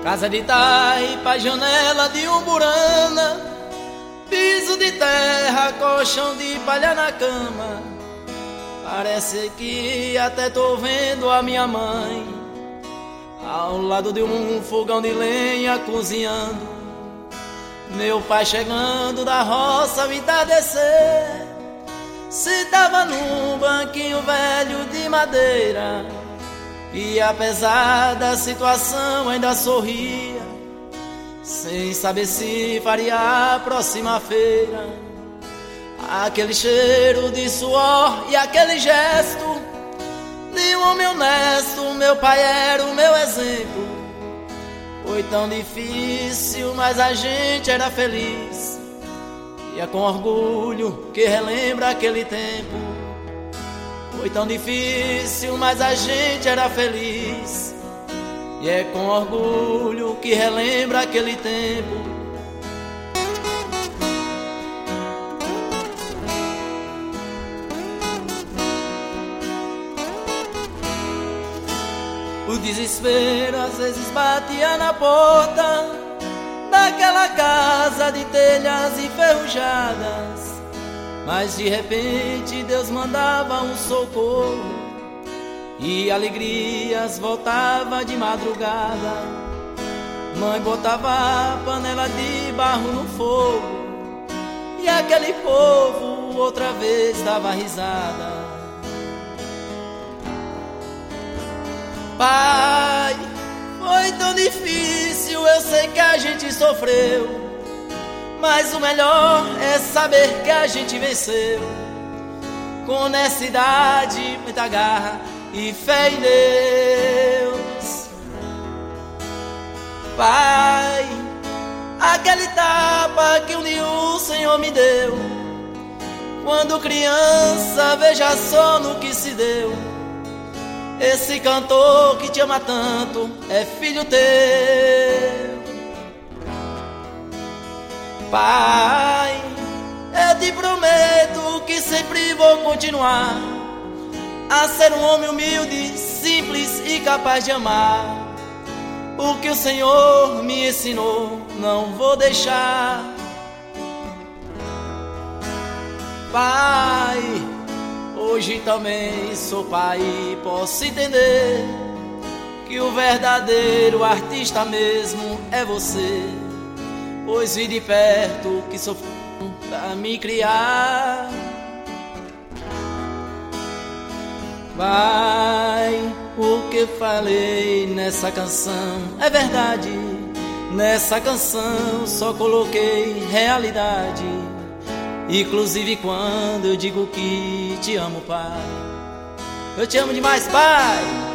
Casa de taipa, janela de umburana, piso de terra, colchão de palha na cama. Parece que até tô vendo a minha mãe ao lado de um fogão de lenha cozinhando. Meu pai chegando da roça ao entardecer, sentava num banquinho velho de madeira e apesar da situação ainda sorria, sem saber se faria a próxima feira. Aquele cheiro de suor e aquele gesto de um homem honesto, meu pai era o meu exemplo. Foi tão difícil, mas a gente era feliz, e é com orgulho que relembra aquele tempo. Foi tão difícil, mas a gente era feliz, e é com orgulho que relembra aquele tempo. O desespero às vezes batia na porta daquela casa de telhas enferrujadas, mas de repente Deus mandava um socorro e alegrias voltava de madrugada. Mãe botava a panela de barro no fogo e aquele povo outra vez dava risada. Pai, foi tão difícil, eu sei que a gente sofreu, mas o melhor é saber que a gente venceu. Com honestidade, muita garra e fé em Deus. Pai, aquele tapa que um dia o Senhor me deu, quando criança, veja só no que se deu. Esse cantor que te ama tanto é filho teu. Pai, eu te prometo que sempre vou continuar a ser um homem humilde, simples e capaz de amar. O que o Senhor me ensinou, não vou deixar. Pai, hoje também sou pai e posso entender que o verdadeiro artista mesmo é você, pois vi de perto que sofreu pra me criar. Pai, o que falei nessa canção é verdade, nessa canção só coloquei realidade. Inclusive quando eu digo que te amo, pai, eu te amo demais, pai.